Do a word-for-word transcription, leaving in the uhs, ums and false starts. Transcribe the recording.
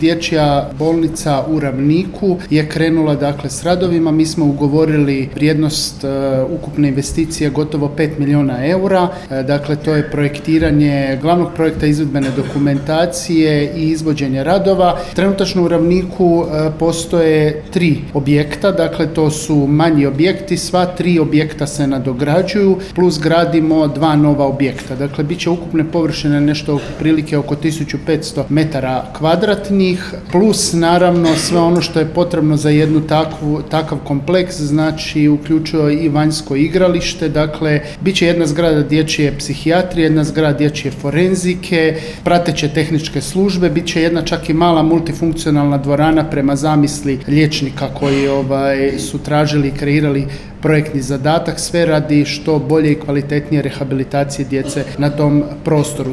Dječja bolnica u Ravniku je krenula dakle s radovima. Mi smo ugovorili vrijednost uh, ukupne investicije gotovo pet milijuna eura. Uh, dakle, to je projektiranje glavnog projekta izvedbene dokumentacije i izvođenje radova. Trenutačno u Ravniku uh, postoje tri objekta, dakle to su manji objekti, sva tri objekta se nadograđuju, plus gradimo dva nova objekta. Dakle, bit će ukupne površine nešto prilike oko tisuću petsto metara kvadratnih, plus naravno sve ono što je potrebno za jednu takvu, takav kompleks, znači uključuje i vanjsko igralište, dakle bit će jedna zgrada dječje psihijatrije, jedna zgrada dječje forenzike, prateće tehničke službe, bit će jedna čak i mala multifunkcionalna dvorana prema zamisli liječnika koji ovaj, su tražili i kreirali projektni zadatak, sve radi što bolje i kvalitetnije rehabilitacije djece na tom prostoru.